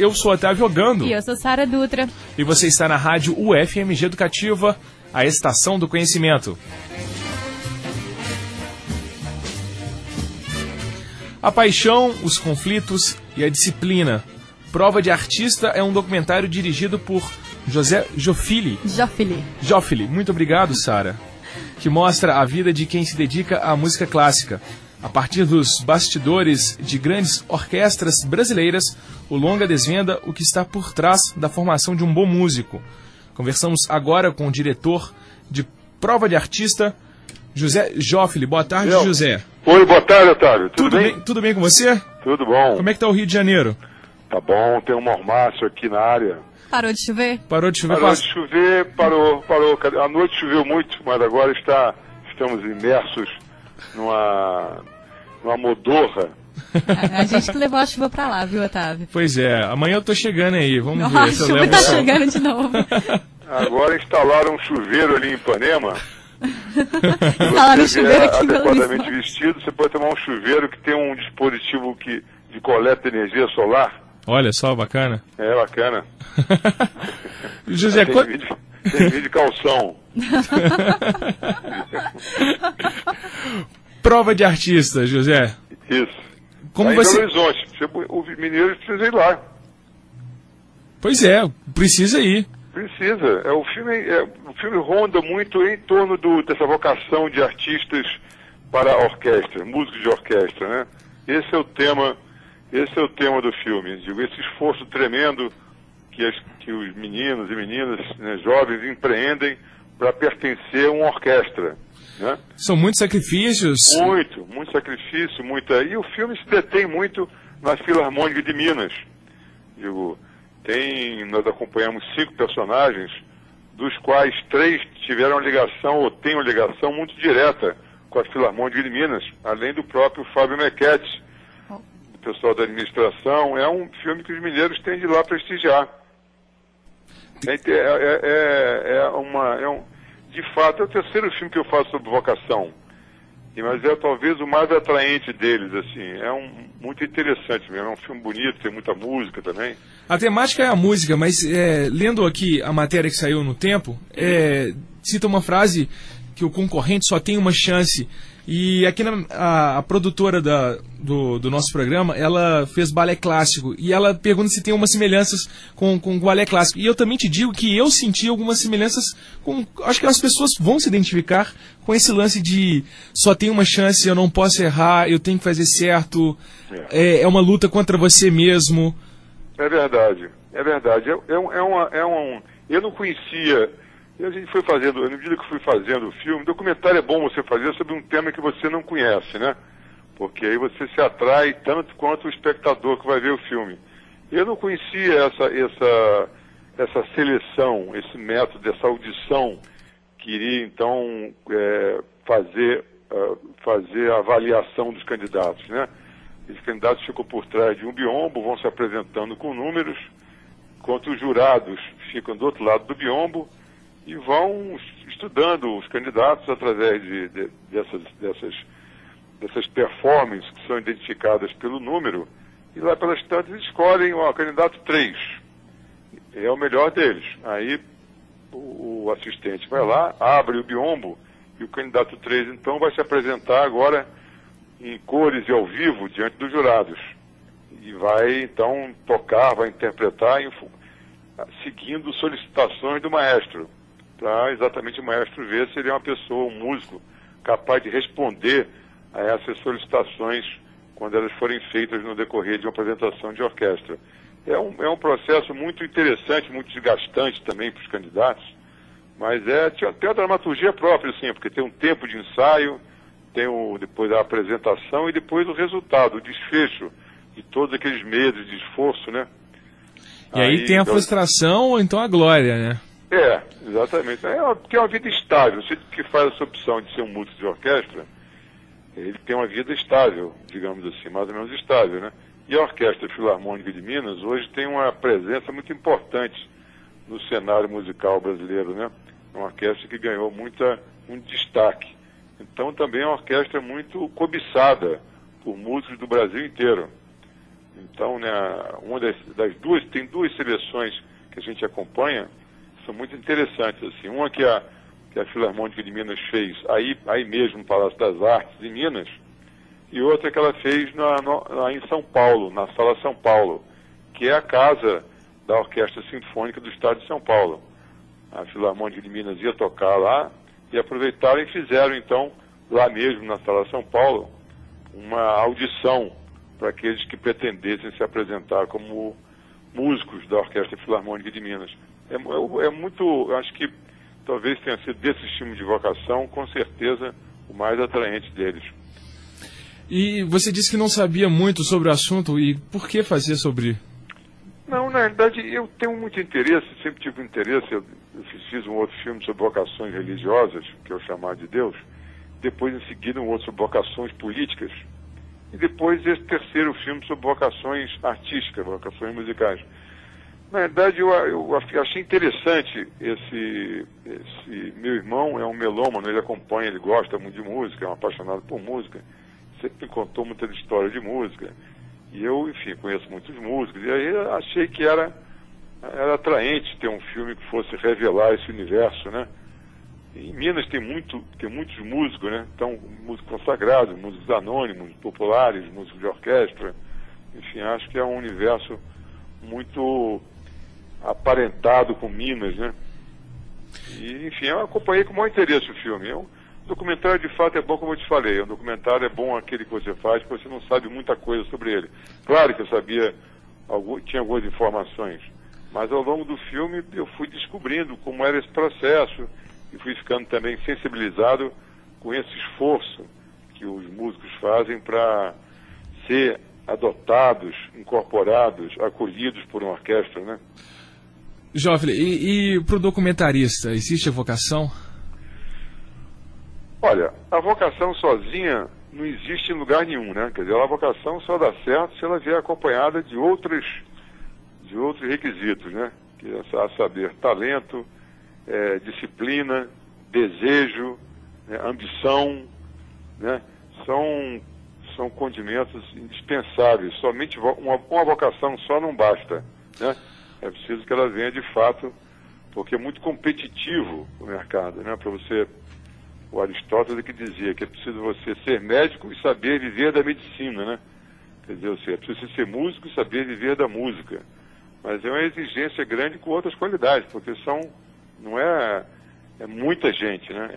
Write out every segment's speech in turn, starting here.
Eu sou Otávio Ogando. E eu sou Sara Dutra. E você está na rádio UFMG Educativa, a estação do conhecimento. A paixão, os conflitos e a disciplina. Prova de Artista é um documentário dirigido por José Jofili. Jofili, muito obrigado, Sara. Que mostra a vida de quem se dedica à música clássica. A partir dos bastidores de grandes orquestras brasileiras, o longa desvenda o que está por trás da formação de um bom músico. Conversamos agora com o diretor de Prova de Artista, José Jofili. Boa tarde, José. Oi, boa tarde, Otávio. Tudo bem? Tudo bem com você? Tudo bom. Como é que tá o Rio de Janeiro? Tá bom, tem um mormaço aqui na área. Parou de chover? Parou de chover. Parou. A noite choveu muito, mas agora estamos imersos numa modorra. A gente que levou a chuva pra lá, viu, Otávio? Pois é, amanhã eu tô chegando aí, vamos ver. A chuva tá chegando de novo. Agora instalaram um chuveiro ali em Ipanema. Instalaram um chuveiro aqui em Belo Horizonte. Adequadamente vestido, você pode tomar um chuveiro que tem um dispositivo de coleta de energia solar. Olha só, bacana. É, bacana. José, tem vídeo de calção. Prova de Artista, José. Isso. Como em você... Belo Horizonte. O mineiro precisa ir lá. Pois é, precisa ir. Precisa. O filme ronda muito em torno dessa vocação de artistas para a orquestra, músicos de orquestra, né? Esse é o tema do filme. Digo, esse esforço tremendo que os meninos e meninas, né, jovens empreendem para pertencer a uma orquestra, né? São muitos sacrifícios. Muito sacrifício, E o filme se detém muito na Filarmônica de Minas. Digo, nós acompanhamos 5 personagens, dos quais 3 tiveram ligação ou têm uma ligação muito direta com a Filarmônica de Minas, além do próprio Fábio Mequete, do pessoal da administração. É um filme que os mineiros têm de ir lá prestigiar. De fato, é o terceiro filme que eu faço sobre vocação. Mas é talvez o mais atraente deles, assim. Muito interessante mesmo. É um filme bonito, tem muita música também. A temática é a música, mas lendo aqui a matéria que saiu no Tempo, cita uma frase que o concorrente só tem uma chance. E aqui a produtora do nosso programa, ela fez balé clássico. E ela pergunta se tem umas semelhanças com o balé clássico. E eu também te digo que eu senti algumas semelhanças com... Acho que as pessoas vão se identificar com esse lance de só tem uma chance, eu não posso errar, eu tenho que fazer certo. É uma luta contra você mesmo. É verdade. Eu não conhecia... E a gente foi fazendo, na medida que fui fazendo o filme, documentário é bom você fazer sobre um tema que você não conhece, né? Porque aí você se atrai tanto quanto o espectador que vai ver o filme. Eu não conhecia essa seleção, esse método, essa audição que iria, então, fazer a avaliação dos candidatos, né? Os candidatos ficam por trás de um biombo, vão se apresentando com números, enquanto os jurados ficam do outro lado do biombo, e vão estudando os candidatos através dessas performances que são identificadas pelo número, e lá pelas tantas escolhem o candidato 3. É o melhor deles. Aí o assistente vai lá, abre o biombo, e o candidato 3 então vai se apresentar agora em cores e ao vivo diante dos jurados. E vai então tocar, vai interpretar seguindo solicitações do maestro, para exatamente o maestro ver se ele é uma pessoa, um músico, capaz de responder a essas solicitações quando elas forem feitas no decorrer de uma apresentação de orquestra. É um processo muito interessante, muito desgastante também para os candidatos, mas tem a dramaturgia própria, sim, porque tem um tempo de ensaio, tem depois a apresentação e depois o resultado, o desfecho de todos aqueles meses de esforço, né? E aí tem a frustração ou então a glória, né? Exatamente. Porque é uma vida estável. Você que faz essa opção de ser um músico de orquestra, ele tem uma vida estável, digamos assim, mais ou menos estável, né? E a Orquestra Filarmônica de Minas hoje tem uma presença muito importante no cenário musical brasileiro, né? É uma orquestra que ganhou muito destaque. Então também é uma orquestra muito cobiçada por músicos do Brasil inteiro. Então, né, uma das duas, tem duas seleções que a gente acompanha, que são muito interessantes, assim. Uma que a Filarmônica de Minas fez aí mesmo no Palácio das Artes, em Minas, e outra que ela fez lá em São Paulo, na Sala São Paulo, que é a casa da Orquestra Sinfônica do Estado de São Paulo. A Filarmônica de Minas ia tocar lá, e aproveitaram e fizeram, então, lá mesmo na Sala São Paulo, uma audição para aqueles que pretendessem se apresentar como músicos da Orquestra Filarmônica de Minas. É muito, acho que talvez tenha sido desse estímulo de vocação, com certeza, o mais atraente deles. E você disse que não sabia muito sobre o assunto, e por que fazer sobre? Não, na verdade, eu tenho muito interesse, sempre tive interesse. Eu fiz um outro filme sobre vocações religiosas, que é o Chamado de Deus. Depois, em seguida, um outro sobre vocações políticas. E depois, esse terceiro filme sobre vocações artísticas, vocações musicais. Na verdade, eu achei interessante esse meu irmão é um melômano, ele acompanha, ele gosta muito de música, é um apaixonado por música. Sempre me contou muita história de música. E eu, enfim, conheço muitos músicos. E aí achei que era atraente ter um filme que fosse revelar esse universo, né? Em Minas tem muitos músicos, né? Então, músicos consagrados, músicos anônimos, populares, músicos de orquestra. Enfim, acho que é um universo muito aparentado com Minas, né? E, enfim, eu acompanhei com o maior interesse o filme. O documentário, de fato, é bom, como eu te falei. O documentário é bom aquele que você faz, porque você não sabe muita coisa sobre ele. Claro que eu sabia, tinha algumas informações, mas ao longo do filme eu fui descobrindo como era esse processo e fui ficando também sensibilizado com esse esforço que os músicos fazem para ser adotados, incorporados, acolhidos por uma orquestra, né? Joffre, e para o documentarista, existe a vocação? Olha, a vocação sozinha não existe em lugar nenhum, né? Quer dizer, a vocação só dá certo se ela vier acompanhada de outros requisitos, né? Que é, a saber, talento, disciplina, desejo, né? Ambição, né? São condimentos indispensáveis. Somente uma vocação só não basta, né? É preciso que ela venha de fato, porque é muito competitivo o mercado, né? Para você, o Aristóteles que dizia que é preciso você ser médico e saber viver da medicina, né? Quer dizer, é preciso ser músico e saber viver da música. Mas é uma exigência grande com outras qualidades, porque não é muita gente, né?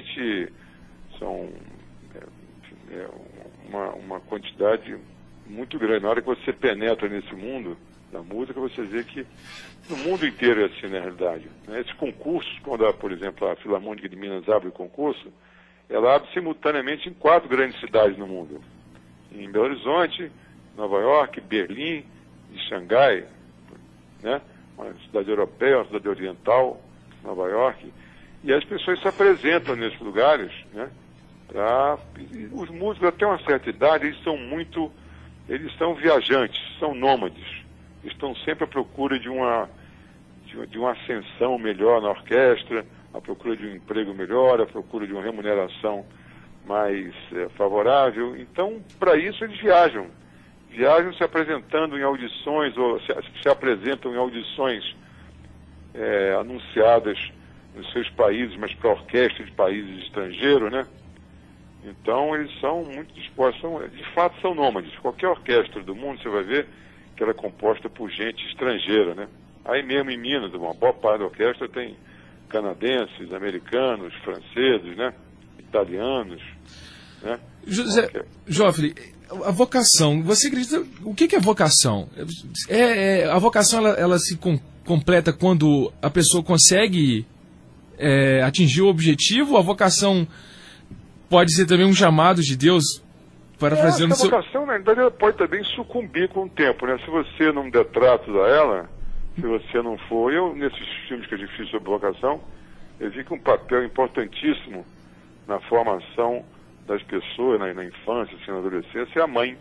Uma quantidade muito grande. Na hora que você penetra nesse mundo da música, você vê que no mundo inteiro é assim, na realidade. Esses concursos, quando, por exemplo, a Filarmônica de Minas abre o concurso, ela abre simultaneamente em 4 grandes cidades no mundo. Em Belo Horizonte, Nova York, Berlim e Xangai, né? Uma cidade europeia, uma cidade oriental, Nova York. E as pessoas se apresentam nesses lugares, né? Os músicos, até uma certa idade, eles são viajantes, são nômades. Estão sempre à procura de uma ascensão melhor na orquestra, à procura de um emprego melhor, à procura de uma remuneração mais favorável. Então, para isso, eles viajam se apresentando em audições, ou se apresentam em audições anunciadas nos seus países, mas para orquestra de países estrangeiros, né? Então, eles são muito dispostos, de fato são nômades. Qualquer orquestra do mundo, você vai ver que ela é composta por gente estrangeira, né? Aí mesmo em Minas, uma boa parte da orquestra tem canadenses, americanos, franceses, né? Italianos, né? Joffre, a vocação, você acredita, o que é vocação? A vocação, ela se completa quando a pessoa consegue atingir o objetivo? A vocação pode ser também um chamado de Deus? Essa vocação, na verdade, ela pode também sucumbir com o tempo, né? Se você não der tratos a ela, se você não for... nesses filmes que a gente fez sobre vocação, eu vi que um papel importantíssimo na formação das pessoas, na infância, assim, na adolescência, é a mãe.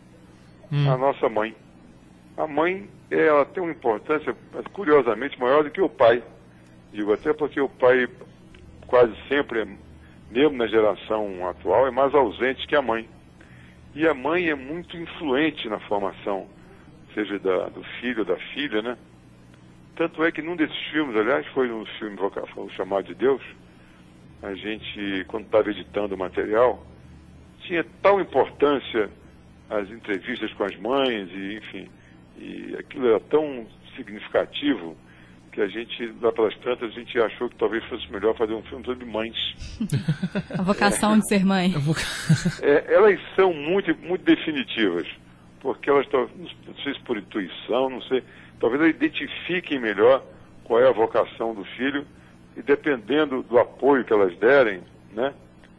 A nossa mãe. A mãe, ela tem uma importância, curiosamente, maior do que o pai. Digo, até porque o pai quase sempre, mesmo na geração atual, é mais ausente que a mãe. E a mãe é muito influente na formação seja do filho ou da filha, né? Tanto é que num desses filmes, aliás, foi no filme O Chamado de Deus, a gente, quando estava editando o material, tinha tal importância as entrevistas com as mães, e enfim, e aquilo era tão significativo que a gente, lá pelas tantas, a gente achou que talvez fosse melhor fazer um filme sobre mães. A vocação de ser mãe. Elas são muito, muito definitivas, porque elas, não sei se por intuição, não sei, talvez elas identifiquem melhor qual é a vocação do filho, e dependendo do apoio que elas derem, né?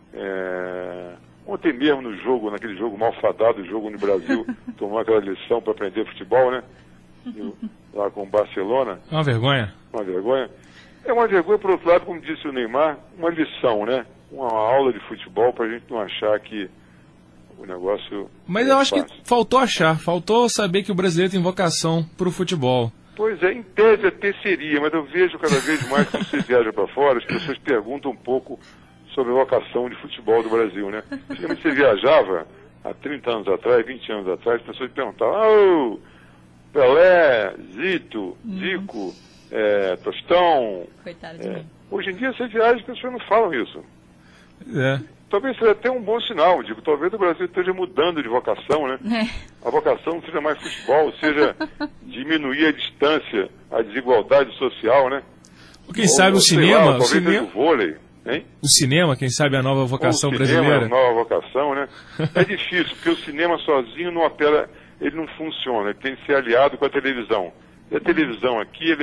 Ontem mesmo no jogo, naquele jogo malfadado, o jogo no Brasil, tomou aquela lição para aprender futebol, né? Lá com o Barcelona. Uma vergonha. Uma vergonha. É uma vergonha, por outro lado, como disse o Neymar, uma lição, né? Uma aula de futebol para a gente não achar que o negócio... Mas eu acho que faltou saber que o brasileiro tem vocação para o futebol. Pois é, em tese até seria, mas eu vejo cada vez mais quando você viaja para fora, as pessoas perguntam um pouco sobre a vocação de futebol do Brasil, né? Quando você viajava, há 30 anos atrás, 20 anos atrás, as pessoas perguntavam, Pelé, Zito, Zico, Tostão. Coitado de mim. Hoje em dia, você viaja, as pessoas não falam isso. Talvez seja até um bom sinal, talvez o Brasil esteja mudando de vocação, né? A vocação não seja mais futebol, seja diminuir a distância, a desigualdade social, né? Quem sabe o cinema... Talvez seja o vôlei, hein? O cinema, quem sabe a nova vocação brasileira? A nova vocação, né? É difícil, porque o cinema sozinho não opera, ele não funciona, ele tem que ser aliado com a televisão. E a televisão aqui,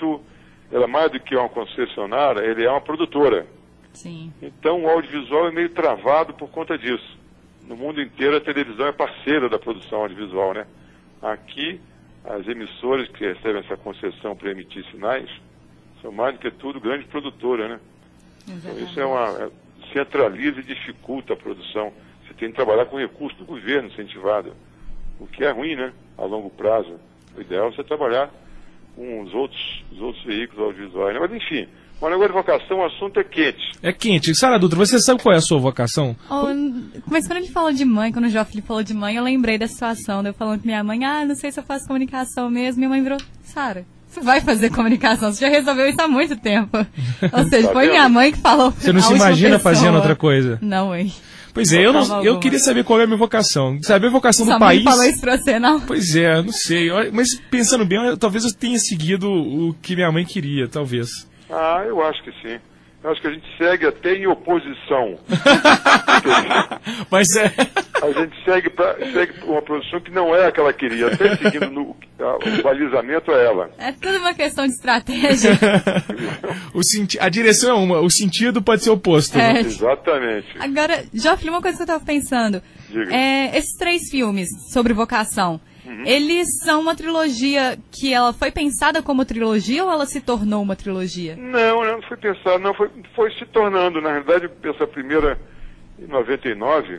ela mais do que uma concessionária, ele é uma produtora. Sim. Então o audiovisual é meio travado por conta disso. No mundo inteiro a televisão é parceira da produção audiovisual, né? Aqui, as emissoras que recebem essa concessão para emitir sinais são mais do que tudo grandes produtoras, né? Então, isso centraliza e dificulta a produção. Você tem que trabalhar com recurso do governo incentivado, o que é ruim, né? A longo prazo. O ideal é você trabalhar com os outros veículos audiovisuais, né? Mas enfim, o negócio de vocação, o assunto é quente. É quente. Sara Dutra, você sabe qual é a sua vocação? Mas quando ele falou de mãe, quando o Jó Felipe falou de mãe, eu lembrei da situação. Eu falando com minha mãe, não sei se eu faço comunicação mesmo. Minha mãe virou, Sara, você vai fazer comunicação, você já resolveu isso há muito tempo. Ou seja, foi minha mãe que falou. Você não se imagina fazendo outra coisa? Não, hein? Pois é, eu queria saber qual é a minha vocação. Saber a vocação do país. Sua mãe falou isso pra você, não? Pois é, não sei. Mas pensando bem, talvez eu tenha seguido o que minha mãe queria, talvez. Eu acho que sim. Eu acho que a gente segue até em oposição. Mas a gente segue uma posição que não é a que ela queria, até seguindo o balizamento é ela. É tudo uma questão de estratégia. A direção é uma, o sentido pode ser oposto. Né? Exatamente. Agora, Jó Felipe, uma coisa que eu estava pensando. Esses 3 filmes sobre vocação, eles são uma trilogia que ela foi pensada como trilogia ou ela se tornou uma trilogia? Não foi pensada, não, foi se tornando. Na realidade, essa primeira, em 99,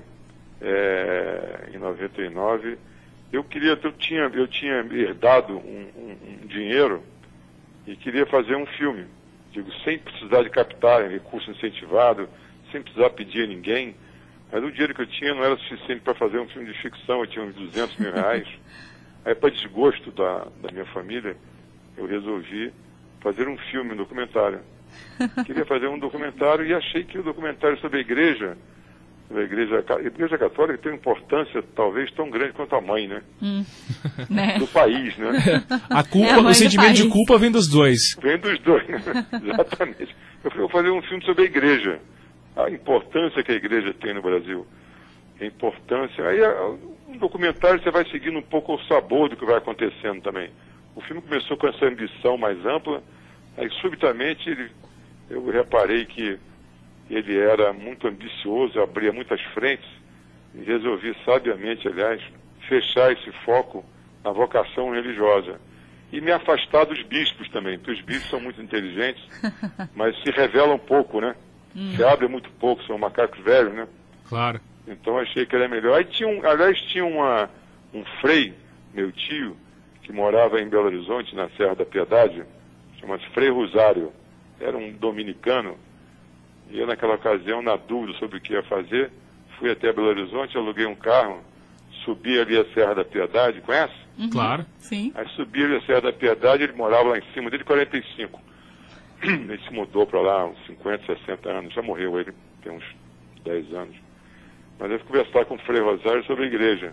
eu tinha herdado um dinheiro e queria fazer um filme, sem precisar de capital, recurso incentivado, sem precisar pedir a ninguém. Mas o dinheiro que eu tinha não era suficiente para fazer um filme de ficção, eu tinha uns R$200 mil. Aí, para desgosto da minha família, eu resolvi fazer um filme, um documentário. Queria fazer um documentário e achei que o documentário sobre a igreja católica tem uma importância talvez tão grande quanto a mãe, né? Do país, né? A culpa, o sentimento de culpa vem dos dois. Vem dos dois, né? Exatamente. Eu fui fazer um filme sobre a igreja. A importância que a igreja tem no Brasil. A importância... Aí, um documentário você vai seguindo um pouco o sabor do que vai acontecendo também. O filme começou com essa ambição mais ampla, aí subitamente eu reparei que ele era muito ambicioso, abria muitas frentes, e resolvi sabiamente, aliás, fechar esse foco na vocação religiosa. E me afastar dos bispos também, porque os bispos são muito inteligentes, mas se revelam pouco, né? Se abrem muito pouco, são macacos velhos, né? Claro. Então achei que era melhor. Aí tinha um frei, meu tio, que morava em Belo Horizonte, na Serra da Piedade, chama-se Frei Rosário. Era um dominicano. E eu, naquela ocasião, na dúvida sobre o que ia fazer, fui até Belo Horizonte, aluguei um carro, subia ali a Serra da Piedade, conhece? Claro. Sim. Aí subia ali a Serra da Piedade, ele morava lá em cima, desde 45. Ele se mudou para lá uns 50, 60 anos, já morreu ele, tem uns 10 anos. Mas eu fui conversar com o Frei Rosário sobre a igreja.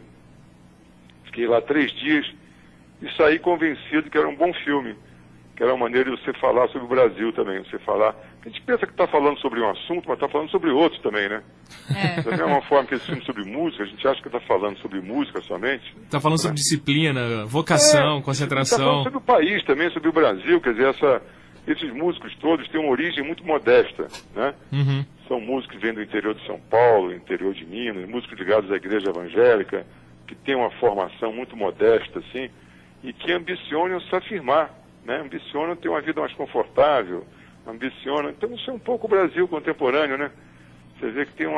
Fiquei lá 3 dias e saí convencido que era um bom filme, que era uma maneira de você falar sobre o Brasil também, você falar... A gente pensa que está falando sobre um assunto, mas está falando sobre outro também, né? Da mesma forma que esse filme sobre música, a gente acha que está falando sobre música somente. Está falando sobre disciplina, vocação, concentração. Está falando sobre o país também, sobre o Brasil, quer dizer, esses músicos todos têm uma origem muito modesta, né? Uhum. São músicos que vêm do interior de São Paulo, interior de Minas, músicos ligados à igreja evangélica, que têm uma formação muito modesta, assim, e que ambicionam se afirmar, né? Ambicionam ter uma vida mais confortável, ambicionam... Então isso é um pouco o Brasil contemporâneo, né? Você vê que tem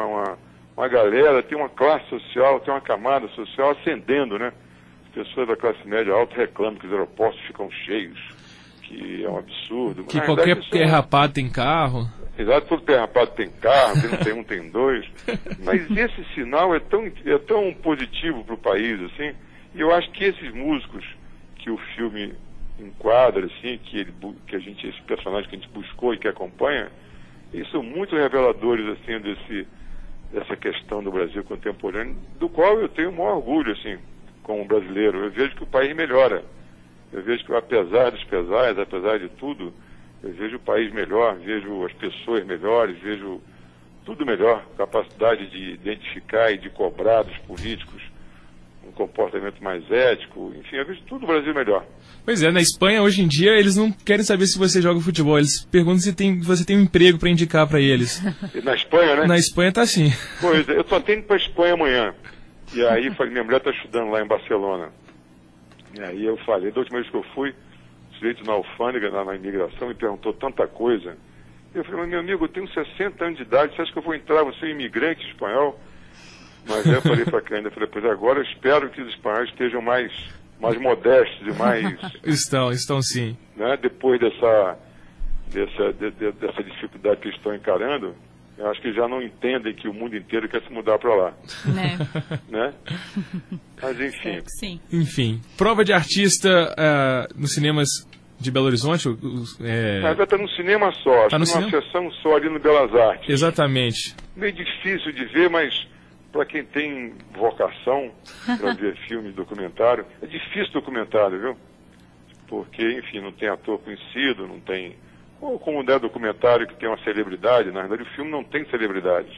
uma galera, tem uma classe social, tem uma camada social ascendendo, né? As pessoas da classe média alta reclamam que os aeroportos ficam cheios, que é um absurdo. Que qualquer perrapado tem carro. Exato, todo perrapado tem carro, quem não tem um tem dois. Mas esse sinal é tão positivo para o país, assim, e eu acho que esses músicos que o filme enquadra, assim, esse personagem que a gente buscou e que acompanha, eles são muito reveladores, assim, dessa questão do Brasil contemporâneo, do qual eu tenho o maior orgulho, assim, como brasileiro. Eu vejo que o país melhora. Eu vejo que, apesar dos pesares, apesar de tudo, eu vejo o país melhor, vejo as pessoas melhores, vejo tudo melhor, capacidade de identificar e de cobrar dos políticos um comportamento mais ético, enfim, eu vejo tudo o Brasil melhor. Pois é, na Espanha, hoje em dia, eles não querem saber se você joga futebol, eles perguntam se você tem um emprego para indicar para eles. E na Espanha, né? Na Espanha tá assim. Pois é, eu só tenho para Espanha amanhã. E aí, falei, minha mulher está estudando lá em Barcelona. E aí eu falei, da última vez que eu fui, o sujeito na alfândega, na imigração, me perguntou tanta coisa. Eu falei, mas meu amigo, eu tenho 60 anos de idade, você acha que eu vou entrar, você é um imigrante espanhol? Mas aí eu falei para quem ainda, falei, pois agora eu espero que os espanhóis estejam mais modestos e mais... Estão sim. Né, depois dessa dificuldade que eles estão encarando, eu acho que já não entendem que o mundo inteiro quer se mudar para lá. Né? Mas enfim. Sim. Enfim, Prova de Artista nos cinemas de Belo Horizonte. Mas já está num cinema só, tá acho que numa sessão só ali no Belas Artes. Exatamente. Meio difícil de ver, mas para quem tem vocação para ver filme, documentário, é difícil documentário, viu? Porque, enfim, não tem ator conhecido, não tem... Ou como é documentário que tem uma celebridade, na verdade o filme não tem celebridades.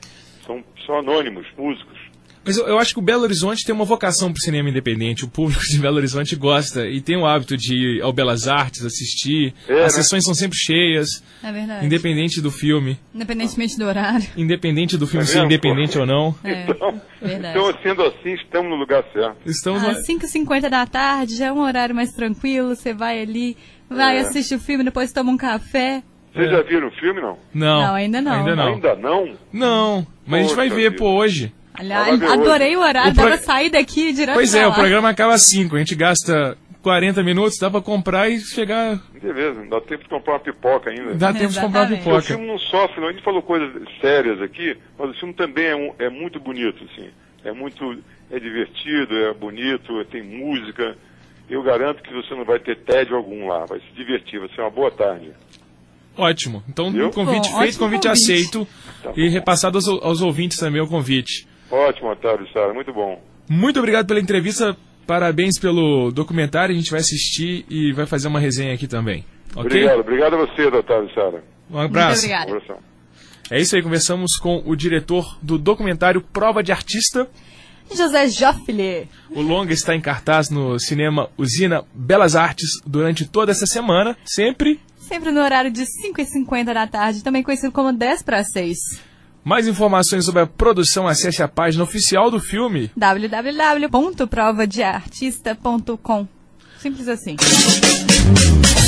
São anônimos, músicos. Mas eu acho que o Belo Horizonte tem uma vocação para o cinema independente. O público de Belo Horizonte gosta e tem o hábito de ir ao Belas Artes, assistir. As sessões são sempre cheias. É verdade. Independente do filme. Independentemente do horário. Independente do filme ser independente ou não. Verdade. Então, sendo assim, estamos no lugar certo. Às 5h50 da tarde, já é um horário mais tranquilo, você vai ali, assiste o filme, depois toma um café. Vocês já viram o filme, não? Não, ainda não. Ainda não? Não, mas a gente vai ver, hoje. Aliás, adorei o horário, dá pra sair daqui direto. Pois é, o programa acaba às 5, a gente gasta 40 minutos, dá pra comprar e chegar... Beleza, dá tempo de comprar uma pipoca ainda. Dá tempo de comprar uma pipoca. O filme não sofre, não. A gente falou coisas sérias aqui, mas o filme também é muito bonito, assim. É divertido, é bonito, tem música. Eu garanto que você não vai ter tédio algum lá, vai se divertir, vai ser uma boa tarde. Ótimo. Então, um convite feito, convite aceito e repassado aos ouvintes também o convite. Ótimo, Otávio e Sara, muito bom. Muito obrigado pela entrevista, parabéns pelo documentário, a gente vai assistir e vai fazer uma resenha aqui também. Okay? Obrigado a você, Otávio e Sara. Um abraço. Muito obrigado. É isso aí, conversamos com o diretor do documentário Prova de Artista, José Joffre. O longa está em cartaz no cinema Usina Belas Artes durante toda essa semana, sempre no horário de 5h50 da tarde, também conhecido como 5:50. Mais informações sobre a produção, acesse a página oficial do filme www.provadeartista.com. Simples assim.